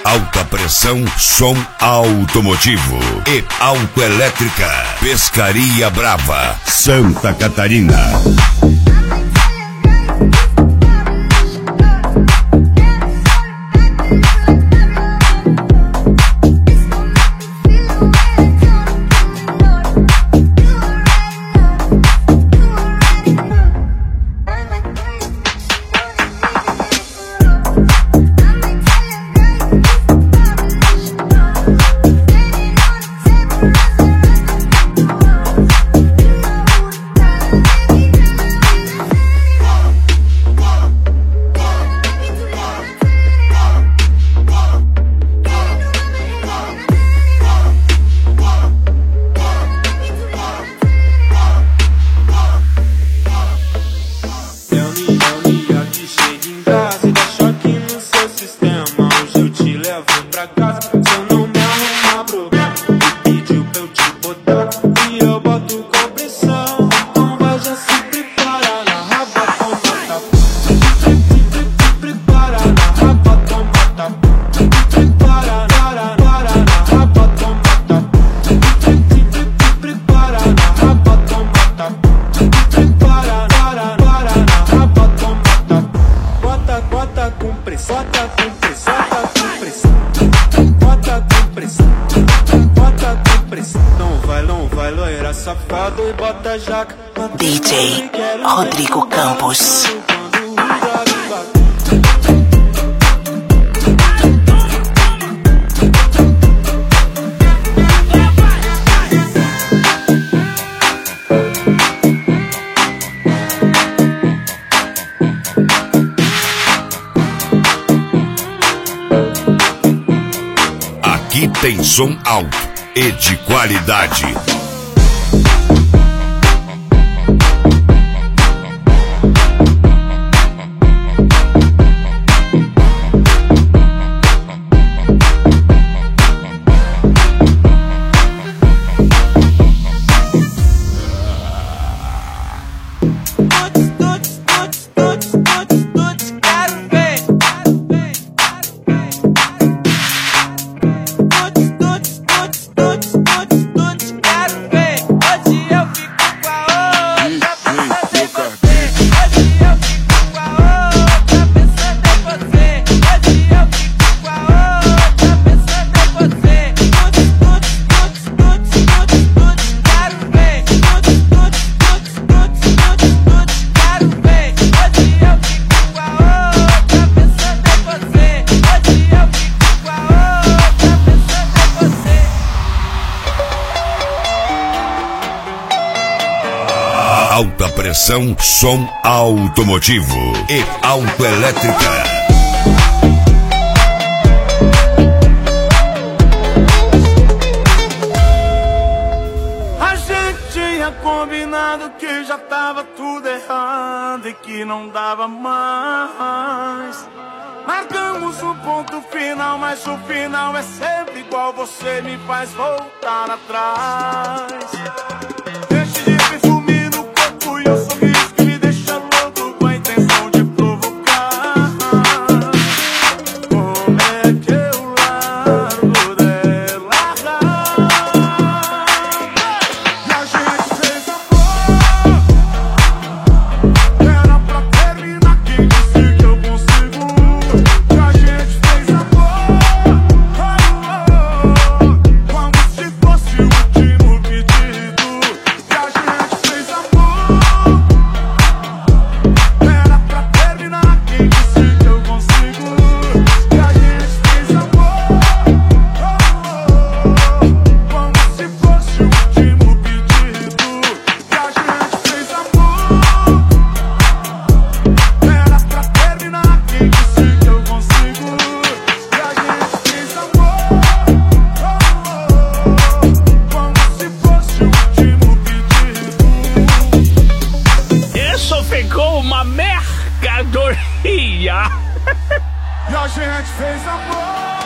Alta pressão, som automotivo e autoelétrica. Pescaria Brava, Santa Catarina. DJ Rodrigo Campos. Aqui tem som alto e de qualidade. Alta pressão, som automotivo e autoelétrica. A gente tinha combinado que já tava tudo errado e que não dava mais. Marcamos um ponto final, mas o final é sempre igual. Você me faz voltar atrás. Deixe de perfume no corpo e o sorriso que me deixa louco com a intenção de provocar. Como é que eu largo dela? E a gente fez amor. Era pra terminar, quem disse que eu consigo? E a gente fez amor. Como se fosse o último pedido. E a gente fez amor. Era pra terminar, quem disse que eu consigo? E a gente fez amor. Como se fosse o último pedido. E a gente fez amor. Era pra terminar, quem disse que eu consigo? E a gente fez amor. Como se fosse o último pedido. Isso ficou uma mercadoria. E a gente fez amor.